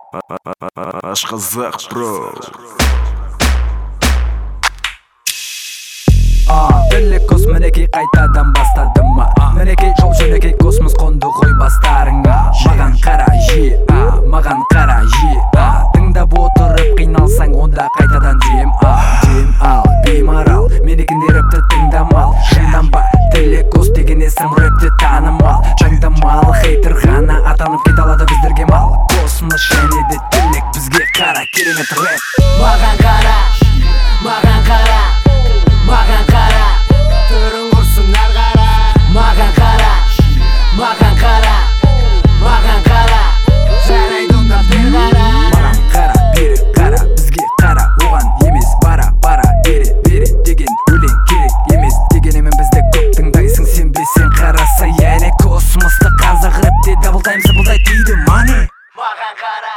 Ашқазақ бро. Білік кос мінекей қайтадан бастады ма? Мінекей жол жөнекей космос қонды ғой бастарыңа. Маған қара жи, маған қара жи. Тыңдап отырып қиналсаң онда қайтадан дем ал, беймарал. Менекін рэпті тыңдамал. Шынданба, тілек кос деген есім рэпті танымал. Шаңдамал, хейтер ғана атанып кет алады біздерге мал. Космос және де тілек бізге қара, керемет рэп. Маған қара, маған қара, маған қара, түрің ұрсын әр қара. Маған қара, маған қара, маған қара, жарайды онда бір қара. Маған қара, бері қара, бізге қара, оған емес бара бере деген өлең керек емес дегенмен бізді көп тыңдайсың, сенбесең қараса яғни космосты қазақ рэпте дабл тайм сыпылдай тиді мане. Маған қара,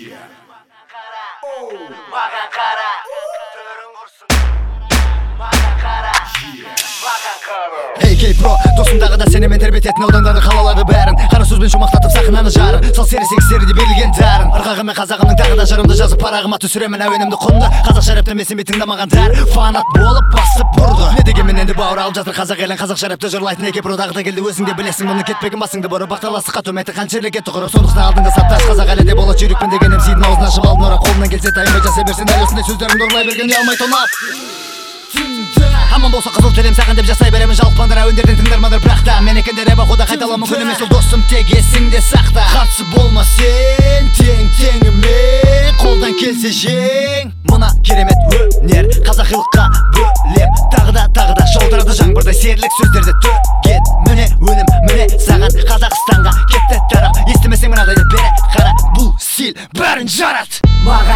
маған қара, түрің ұрсын. Маған қара, маған қара. Эй кей-про, досымдағы да сенімен тербететін аудандарды қалалады бәрін. Қара сөзбен шумақтатып сақынаны жарын, сол серісі де берілген дәрін. Ырғағымен қазағымның тағы да жырымды жазып парағыма түсіремін әуенімді құнды. Қазақша рэптен месенбей тыңдамаған дәр фанат болып басып бұрды. Не дегенмен енді бауыр алып жатыр қазақ елін, қазақша рэпті жырлайтын Ей-кей-продағы да келді, өзің де білесің мұны. Кетпеген басыңды бұрып бақталастыққа төметі қаншерлік етті құрып, сондықтан алдыңғы саптас қазақ әлі де болады жүйрікпін деген МС-дің аузын ашып алдын ора. Қолынан келсе тайынбай жасай берсін, дәл осындай сөздерімді ұрлай берген ұялмай тонап. Аман болса қызыл тілем саған деп жасай беремін, жалықпаңдар әуендерден тыңдармандар, бірақ та менекенде рэп оқуда қайталау мүмкін емес, ол досым тек есіңде сақта. Қарсы болма сен тең-теңімен, қолдан келсе жең. Мына керемет өнер қазақилыққа бөлеп, тағы да шолдырады жаңбырдай серілік сөздерді төгет. Міне өнім, міне саған Қазақстанға кетті тарап, естімесең мынадайды бере қара, бұл стиль бәрін жарат. Маған